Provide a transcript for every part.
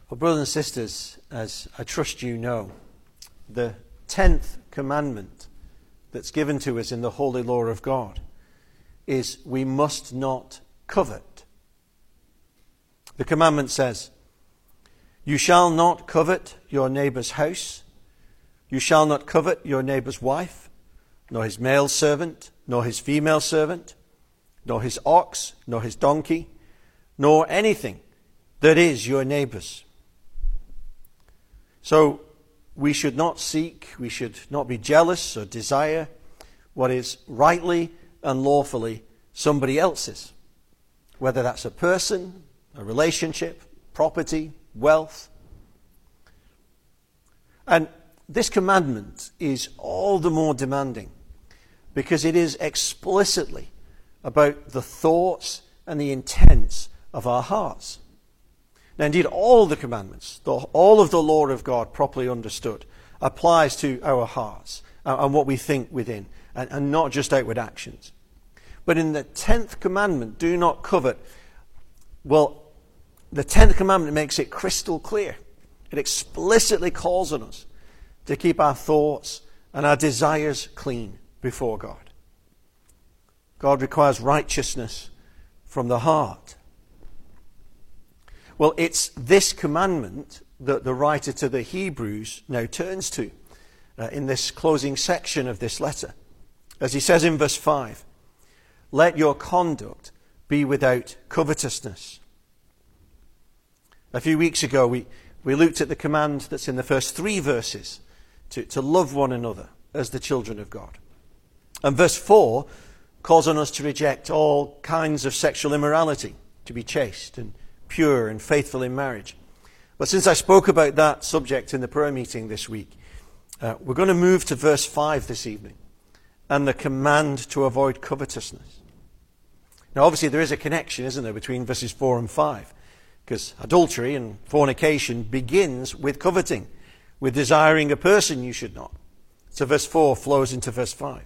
Well, brothers and sisters, as I trust you know, the 10th commandment that's given to us in the holy law of God is we must not covet. The commandment says, "You shall not covet your neighbour's house. You shall not covet your neighbour's wife, nor his male servant, nor his female servant, nor his ox, nor his donkey, nor anything that is your neighbour's." So we should not seek, we should not be jealous or desire what is rightly and lawfully somebody else's, whether that's a person, a relationship, property, wealth. And this commandment is all the more demanding because it is explicitly about the thoughts and the intents of our hearts. Now, indeed, all the commandments, all of the law of God properly understood, applies to our hearts and what we think within, and not just outward actions. But in the 10th commandment, do not covet, well, the 10th commandment makes it crystal clear. It explicitly calls on us to keep our thoughts and our desires clean before God. God requires righteousness from the heart. Well, it's this commandment that the writer to the Hebrews now turns to in this closing section of this letter. As he says in verse 5, "Let your conduct be without covetousness." A few weeks ago, we looked at the command that's in the first 3 verses to love one another as the children of God. And verse 4 calls on us to reject all kinds of sexual immorality, to be chaste and pure and faithful in marriage. But since I spoke about that subject in the prayer meeting this week, we're going to move to verse 5 this evening and the command to avoid covetousness. Now, obviously, there is a connection, isn't there, between verses 4 and 5, because adultery and fornication begins with coveting, with desiring a person you should not. So verse 4 flows into verse 5.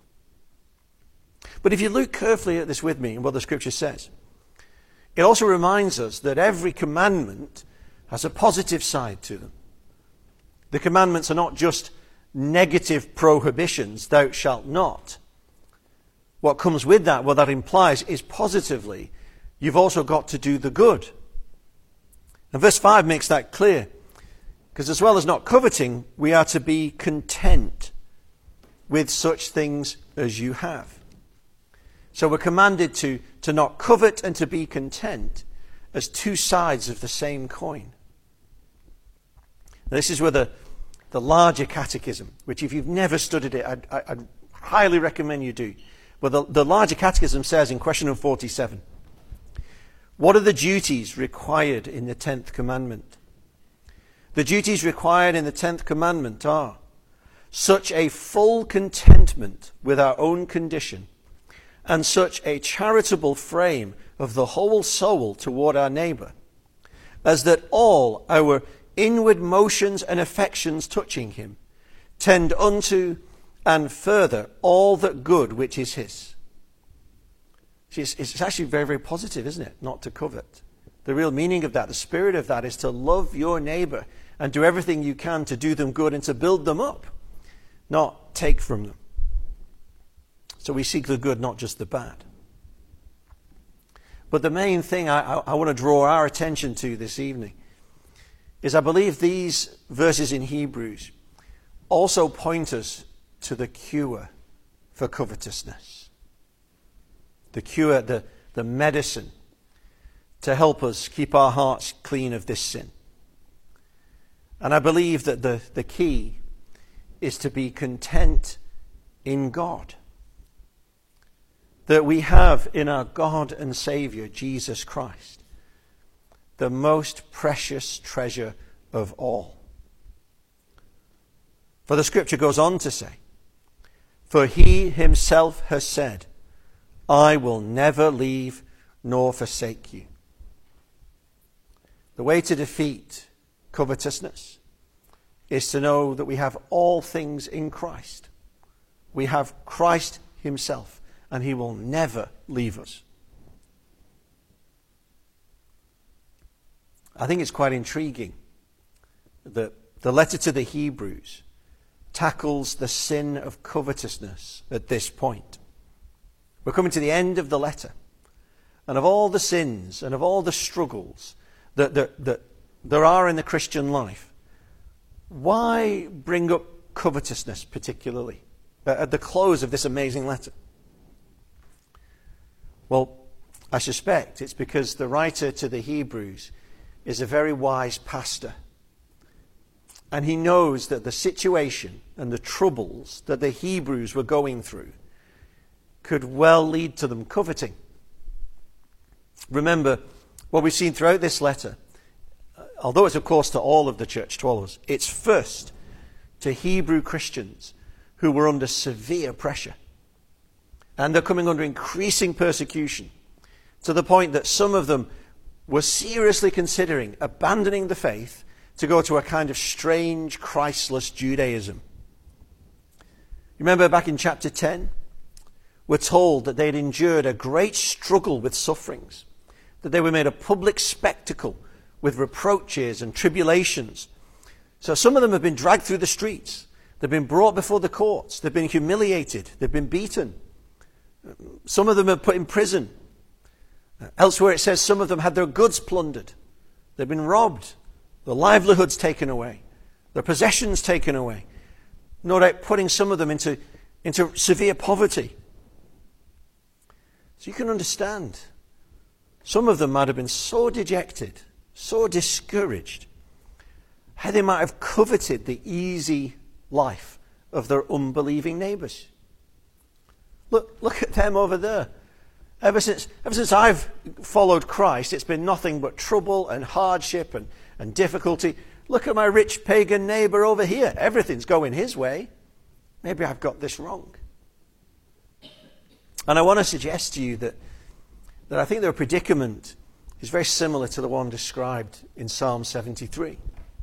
But if you look carefully at this with me and what the Scripture says, it also reminds us that every commandment has a positive side to them. The commandments are not just negative prohibitions, "thou shalt not." What comes with that, what that implies, is positively, you've also got to do the good. And verse 5 makes that clear, because as well as not coveting, we are to be content with such things as you have. So we're commanded to not covet and to be content as 2 sides of the same coin. Now, this is where the larger catechism, which if you've never studied it, I'd highly recommend you do. Well, the larger catechism says in question 47, what are the duties required in the 10th commandment? The duties required in the 10th commandment are such a full contentment with our own condition and such a charitable frame of the whole soul toward our neighbour, as that all our inward motions and affections touching him tend unto and further all that good which is his. See, it's actually very, very positive, isn't it, not to covet. The real meaning of that, the spirit of that, is to love your neighbour and do everything you can to do them good and to build them up, not take from them. So we seek the good, not just the bad. But the main thing I want to draw our attention to this evening is I believe these verses in Hebrews also point us to the cure for covetousness. The cure, the medicine to help us keep our hearts clean of this sin. And I believe that the key is to be content in God. That we have in our God and Saviour, Jesus Christ, the most precious treasure of all. For the Scripture goes on to say, "For he himself has said, I will never leave nor forsake you." The way to defeat covetousness is to know that we have all things in Christ. We have Christ himself, and he will never leave us. I think it's quite intriguing that the letter to the Hebrews tackles the sin of covetousness at this point. We're coming to the end of the letter. And of all the sins and of all the struggles that there are in the Christian life, why bring up covetousness particularly at the close of this amazing letter? Well, I suspect it's because the writer to the Hebrews is a very wise pastor. And he knows that the situation and the troubles that the Hebrews were going through could well lead to them coveting. Remember, what we've seen throughout this letter, although it's of course to all of the church, to all of us, it's first to Hebrew Christians who were under severe pressure. And they're coming under increasing persecution to the point that some of them were seriously considering abandoning the faith to go to a kind of strange, Christless Judaism. Remember back in chapter 10, we're told that they'd endured a great struggle with sufferings, that they were made a public spectacle with reproaches and tribulations. So some of them have been dragged through the streets. They've been brought before the courts. They've been humiliated. They've been beaten. Some of them are put in prison. Elsewhere it says some of them had their goods plundered. They've been robbed. Their livelihoods taken away. Their possessions taken away. No doubt putting some of them into severe poverty. So you can understand. Some of them might have been so dejected, so discouraged, how they might have coveted the easy life of their unbelieving neighbours. Look at them over there. Ever since I've followed Christ, it's been nothing but trouble and hardship and difficulty. Look at my rich pagan neighbour over here. Everything's going his way. Maybe I've got this wrong. And I want to suggest to you that I think their predicament is very similar to the one described in Psalm 73.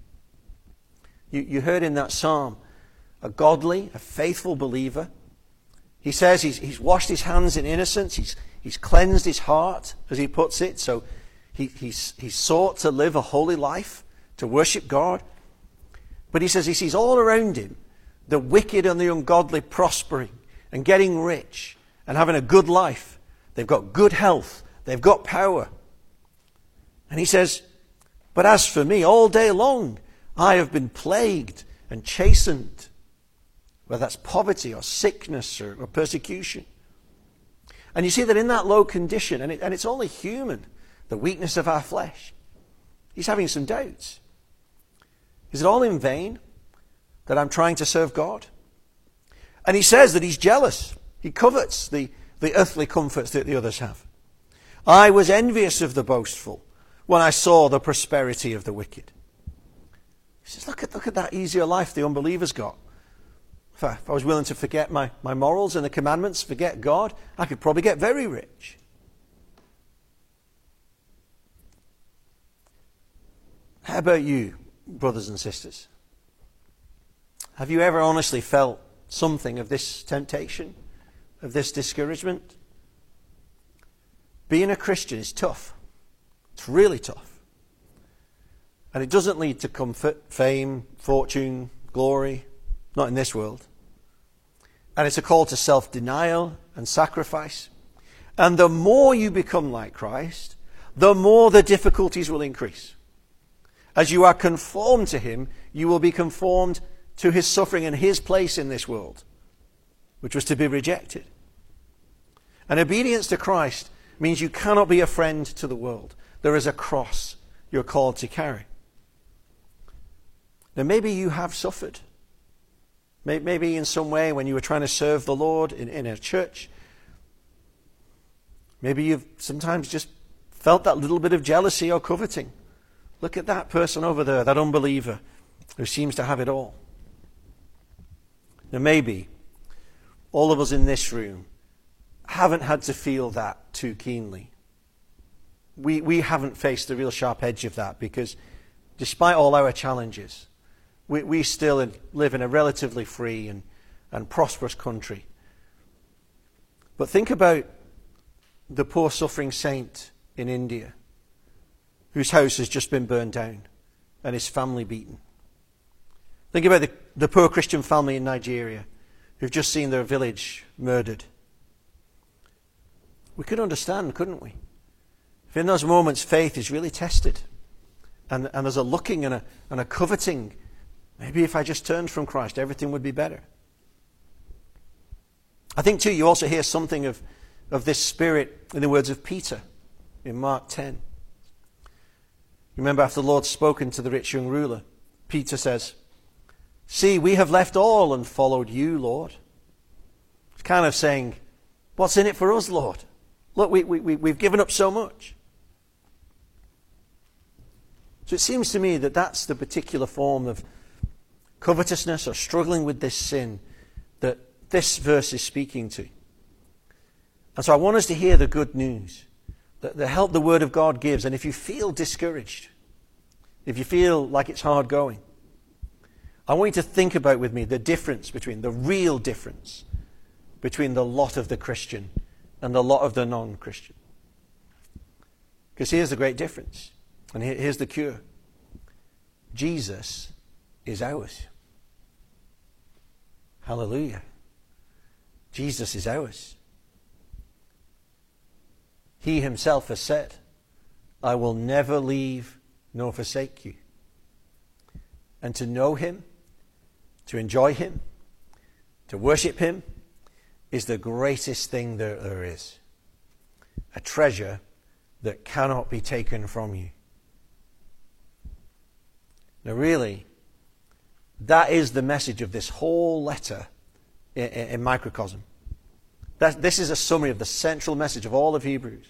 You heard in that psalm a godly, a faithful believer. He says he's washed his hands in innocence. He's cleansed his heart, as he puts it. So he's sought to live a holy life, to worship God. But he says he sees all around him the wicked and the ungodly prospering and getting rich and having a good life. They've got good health. They've got power. And he says, but as for me, all day long, I have been plagued and chastened, whether that's poverty or sickness or persecution. And you see that in that low condition, and it's only human, the weakness of our flesh, he's having some doubts. Is it all in vain that I'm trying to serve God? And he says that he's jealous. He covets the earthly comforts that the others have. I was envious of the boastful when I saw the prosperity of the wicked. He says, look at that easier life the unbelievers got. If I was willing to forget my morals and the commandments, forget God, I could probably get very rich. How about you, brothers and sisters? Have you ever honestly felt something of this temptation, of this discouragement? Being a Christian is tough. It's really tough. And it doesn't lead to comfort, fame, fortune, glory. Not in this world. And it's a call to self-denial and sacrifice. And the more you become like Christ, the more the difficulties will increase. As you are conformed to him, you will be conformed to his suffering and his place in this world, which was to be rejected. And obedience to Christ means you cannot be a friend to the world. There is a cross you're called to carry. Now maybe you have suffered. Maybe in some way when you were trying to serve the Lord in a church. Maybe you've sometimes just felt that little bit of jealousy or coveting. Look at that person over there, that unbeliever who seems to have it all. Now maybe all of us in this room haven't had to feel that too keenly. We haven't faced the real sharp edge of that because despite all our challenges, we still live in a relatively free and prosperous country. But think about the poor suffering saint in India whose house has just been burned down and his family beaten. Think about the poor Christian family in Nigeria who've just seen their village murdered. We could understand, couldn't we? If in those moments faith is really tested and there's a looking and a coveting, maybe if I just turned from Christ, everything would be better. I think too you also hear something of this spirit in the words of Peter in Mark 10. Remember, after the Lord's spoken to the rich young ruler, Peter says, "See, we have left all and followed you, Lord." It's kind of saying, what's in it for us, Lord? Look, we've given up so much. So it seems to me that that's the particular form of covetousness or struggling with this sin that this verse is speaking to. And so I want us to hear the good news, the help the Word of God gives. And if you feel discouraged, if you feel like it's hard going, I want you to think about with me the real difference between the lot of the Christian and the lot of the non-Christian. Because here's the great difference, and here's the cure. Jesus is ours. Hallelujah. Jesus is ours. He himself has said, "I will never leave nor forsake you." And to know him, to enjoy him, to worship him, is the greatest thing that there is. A treasure that cannot be taken from you. Now really, that is the message of this whole letter in microcosm. This is a summary of the central message of all of Hebrews.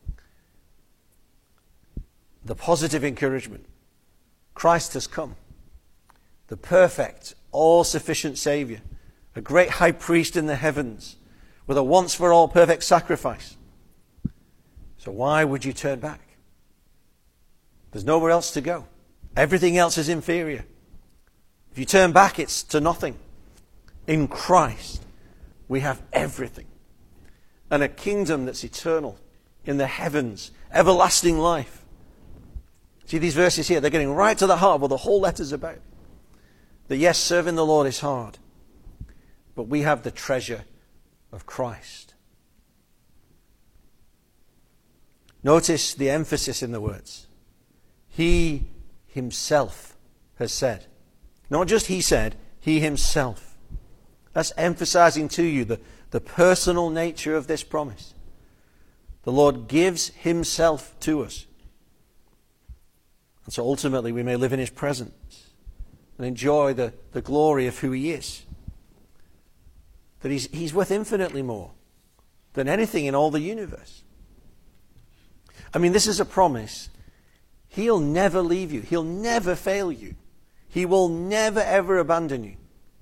The positive encouragement. Christ has come. The perfect, all-sufficient Saviour. A great high priest in the heavens with a once-for-all perfect sacrifice. So why would you turn back? There's nowhere else to go. Everything else is inferior. If you turn back, it's to nothing. In Christ, we have everything. And a kingdom that's eternal in the heavens, everlasting life. See these verses here, they're getting right to the heart of what the whole letter's about. That yes, serving the Lord is hard, but we have the treasure of Christ. Notice the emphasis in the words. He himself has said. Not just he said, he himself. That's emphasizing to you the personal nature of this promise. The Lord gives himself to us. And so ultimately we may live in his presence and enjoy the glory of who he is. That he's worth infinitely more than anything in all the universe. I mean, this is a promise. He'll never leave you. He'll never fail you. He will never ever abandon you.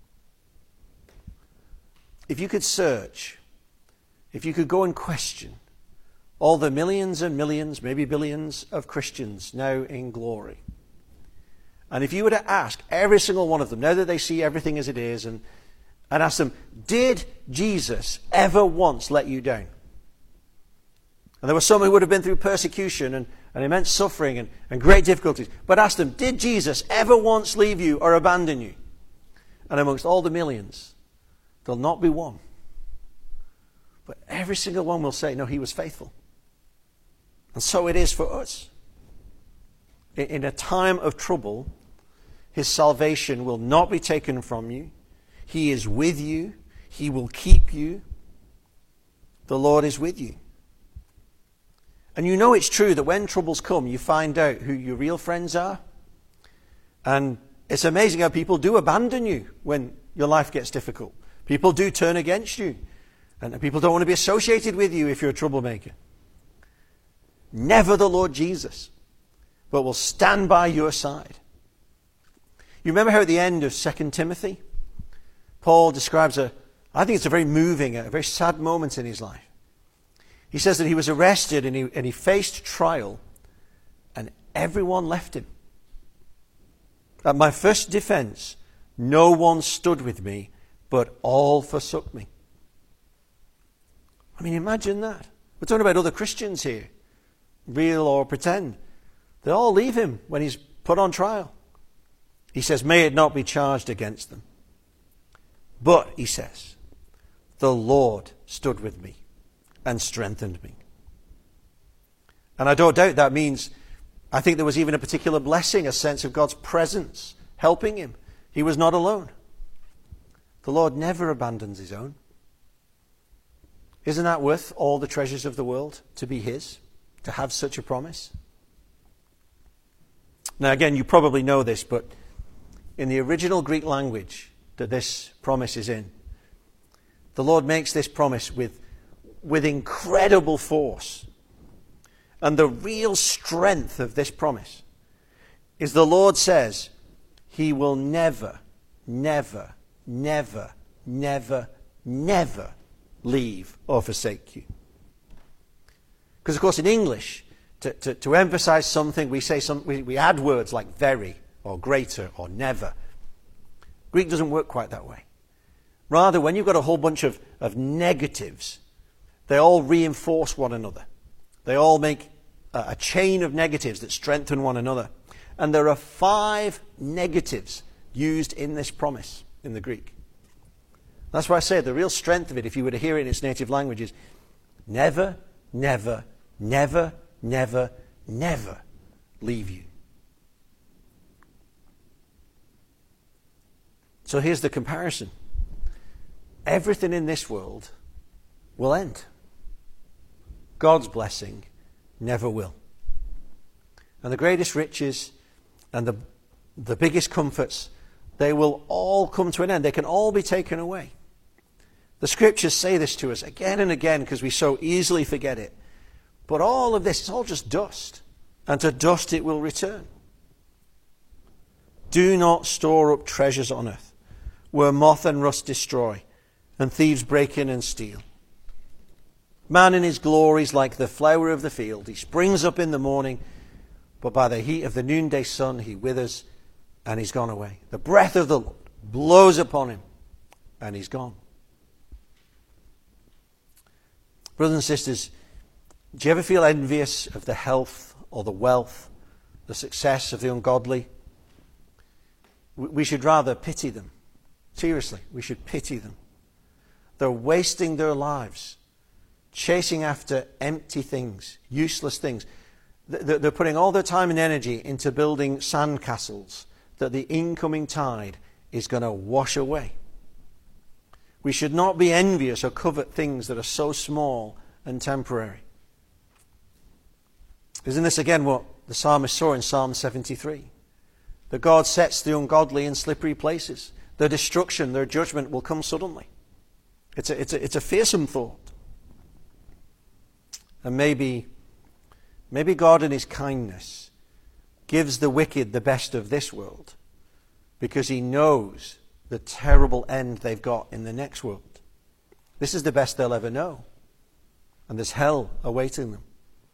If you could search, if you could go and question all the millions and millions, maybe billions of Christians now in glory, and if you were to ask every single one of them, now that they see everything as it is, and ask them, did Jesus ever once let you down? And there were some who would have been through persecution and immense suffering and great difficulties. But ask them, did Jesus ever once leave you or abandon you? And amongst all the millions, there'll not be one. But every single one will say, no, he was faithful. And so it is for us. In a time of trouble, his salvation will not be taken from you. He is with you. He will keep you. The Lord is with you. And you know it's true that when troubles come, you find out who your real friends are. And it's amazing how people do abandon you when your life gets difficult. People do turn against you. And people don't want to be associated with you if you're a troublemaker. Never the Lord Jesus, but will stand by your side. You remember how at the end of 2 Timothy, Paul describes I think it's a very moving, a very sad moment in his life. He says that he was arrested and he faced trial and everyone left him. At my first defense, no one stood with me, but all forsook me. I mean, imagine that. We're talking about other Christians here, real or pretend. They all leave him when he's put on trial. He says, may it not be charged against them. But, he says, the Lord stood with me and strengthened me. And I don't doubt that means, I think there was even a particular blessing, a sense of God's presence helping him. He was not alone. The Lord never abandons his own. Isn't that worth all the treasures of the world to be his, to have such a promise? Now again, you probably know this, but in the original Greek language that this promise is in, the Lord makes this promise with incredible force. And the real strength of this promise is the Lord says he will never, never, never, never, never leave or forsake you. Because of course in English, to emphasize something, we add words like very or greater or never. Greek doesn't work quite that way. Rather, when you've got a whole bunch of negatives, they all reinforce one another. They all make a chain of negatives that strengthen one another. And there are 5 negatives used in this promise in the Greek. That's why I say the real strength of it, if you were to hear it in its native language, is never, never, never, never, never leave you. So here's the comparison. Everything in this world will end. God's blessing never will. And the greatest riches and the biggest comforts, they will all come to an end. They can all be taken away. The scriptures say this to us again and again because we so easily forget it. But all of this is all just dust. And to dust it will return. Do not store up treasures on earth, where moth and rust destroy, and thieves break in and steal. Man in his glory is like the flower of the field. He springs up in the morning, but by the heat of the noonday sun he withers, and he's gone away. The breath of the Lord blows upon him, and he's gone. Brothers and sisters, do you ever feel envious of the health or the wealth, the success of the ungodly? We should rather pity them. Seriously, we should pity them. They're wasting their lives chasing after empty things, useless things. They're putting all their time and energy into building sandcastles that the incoming tide is going to wash away. We should not be envious or covet things that are so small and temporary. Isn't this again what the psalmist saw in Psalm 73? That God sets the ungodly in slippery places. Their destruction, their judgment will come suddenly. It's a fearsome thought. And maybe God in his kindness gives the wicked the best of this world because he knows the terrible end they've got in the next world. This is the best they'll ever know. And there's hell awaiting them.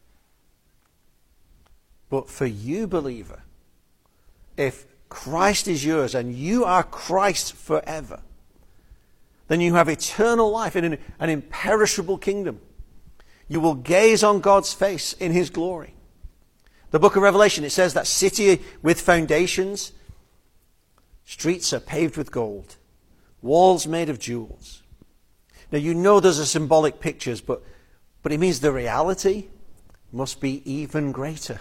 But for you, believer, if Christ is yours and you are Christ forever, then you have eternal life in an imperishable kingdom. You will gaze on God's face in his glory. The book of Revelation, it says that city with foundations, streets are paved with gold, walls made of jewels. Now you know those are symbolic pictures, but it means the reality must be even greater.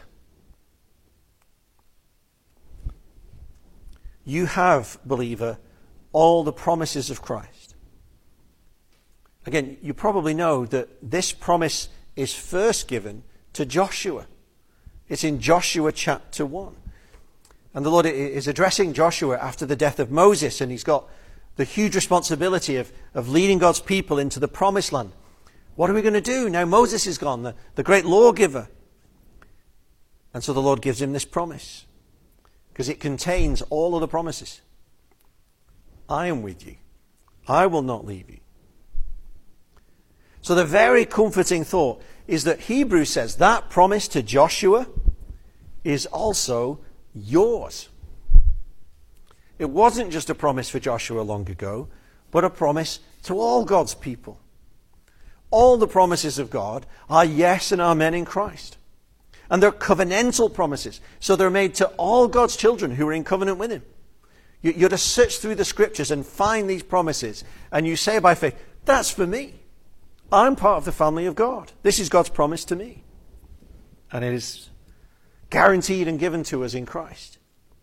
You have, believer, all the promises of Christ. Again, you probably know that this promise is first given to Joshua. It's in Joshua chapter 1. And the Lord is addressing Joshua after the death of Moses, and he's got the huge responsibility of leading God's people into the promised land. What are we going to do now Moses is gone, the great lawgiver? And so the Lord gives him this promise, because it contains all of the promises. I am with you. I will not leave you. So the very comforting thought is that Hebrews says that promise to Joshua is also yours. It wasn't just a promise for Joshua long ago, but a promise to all God's people. All the promises of God are yes and amen in Christ. And they're covenantal promises. So they're made to all God's children who are in covenant with him. You're to search through the scriptures and find these promises. And you say by faith, that's for me. I'm part of the family of God. This is God's promise to me. And it is guaranteed and given to us in Christ.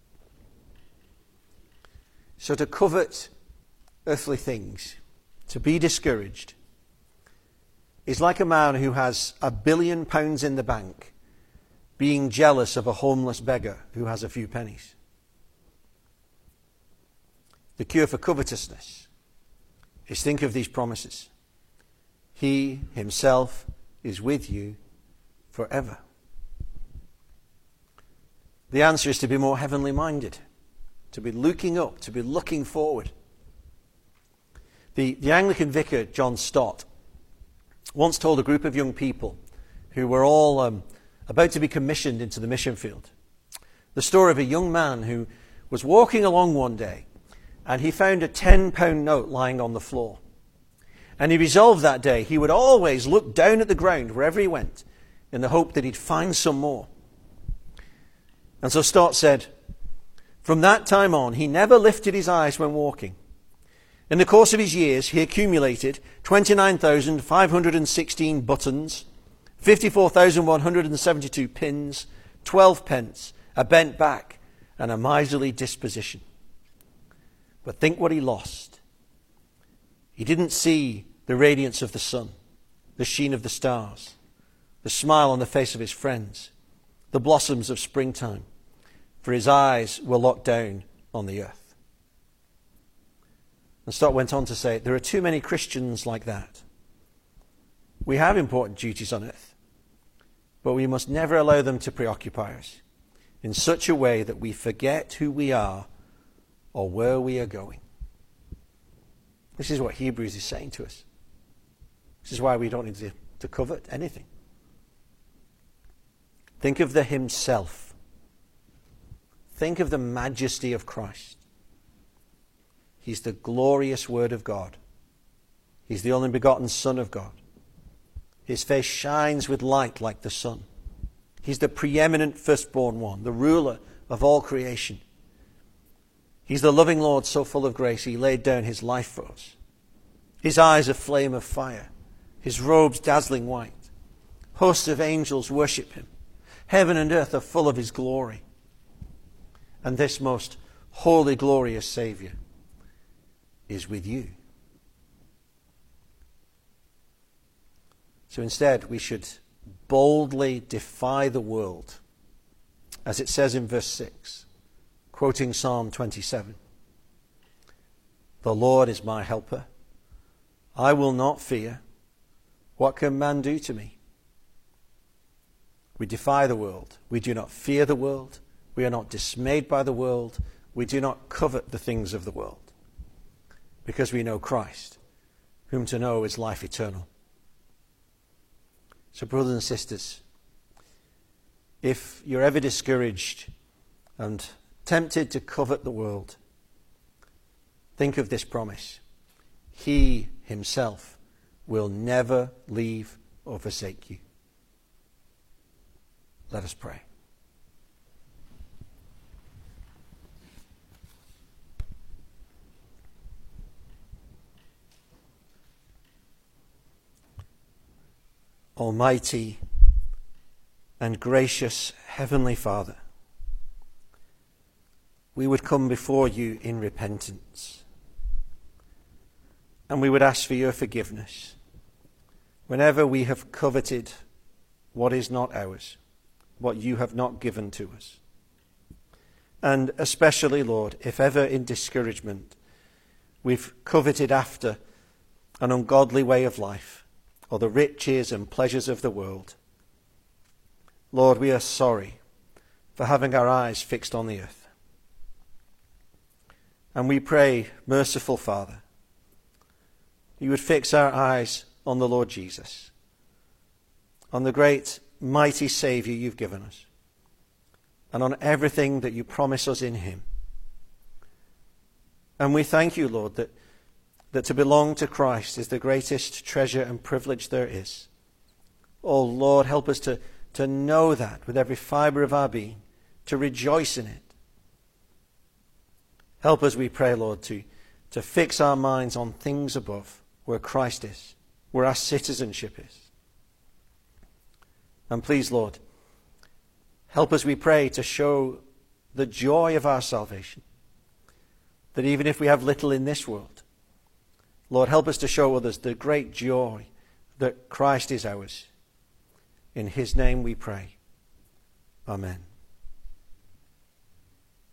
So to covet earthly things, to be discouraged, is like a man who has £1 billion in the bank being jealous of a homeless beggar who has a few pennies. The cure for covetousness is think of these promises. He himself is with you forever. The answer is to be more heavenly minded, to be looking up, to be looking forward. The Anglican vicar, John Stott, once told a group of young people who were all about to be commissioned into the mission field the story of a young man who was walking along one day and he found a £10 note lying on the floor. And he resolved that day he would always look down at the ground wherever he went in the hope that he'd find some more. And so Stott said, from that time on, he never lifted his eyes when walking. In the course of his years, he accumulated 29,516 buttons, 54,172 pins, 12 pence, a bent back, and a miserly disposition. But think what he lost. He didn't see the radiance of the sun, the sheen of the stars, the smile on the face of his friends, the blossoms of springtime, for his eyes were locked down on the earth. And Stott went on to say, there are too many Christians like that. We have important duties on earth, but we must never allow them to preoccupy us in such a way that we forget who we are or where we are going. This is what Hebrews is saying to us. This is why we don't need to covet anything. Think of the himself. Think of the majesty of Christ. He's the glorious Word of God. He's the only begotten Son of God. His face shines with light like the sun. He's the preeminent firstborn one, the ruler of all creation. He's the loving Lord so full of grace, he laid down his life for us. His eyes a flame of fire, his robes dazzling white. Hosts of angels worship him. Heaven and earth are full of his glory. And this most holy, glorious Saviour is with you. So instead, we should boldly defy the world, as it says in verse 6, quoting Psalm 27. The Lord is my helper. I will not fear. What can man do to me? We defy the world. We do not fear the world. We are not dismayed by the world. We do not covet the things of the world, because we know Christ, whom to know is life eternal. So, brothers and sisters, if you're ever discouraged and tempted to covet the world, think of this promise. He himself will never leave or forsake you. Let us pray. Almighty and gracious Heavenly Father, we would come before you in repentance, and we would ask for your forgiveness whenever we have coveted what is not ours, what you have not given to us. And especially, Lord, if ever in discouragement we've coveted after an ungodly way of life, or the riches and pleasures of the world. Lord, we are sorry for having our eyes fixed on the earth. And we pray, merciful Father, you would fix our eyes on the Lord Jesus, on the great, mighty Saviour you've given us, and on everything that you promise us in him. And we thank you, Lord, that to belong to Christ is the greatest treasure and privilege there is. Oh Lord, help us to to know that with every fibre of our being, to rejoice in it. Help us, we pray, Lord, to fix our minds on things above, where Christ is, where our citizenship is. And please, Lord, help us, we pray, to show the joy of our salvation, that even if we have little in this world, Lord, help us to show others the great joy that Christ is ours. In his name we pray. Amen.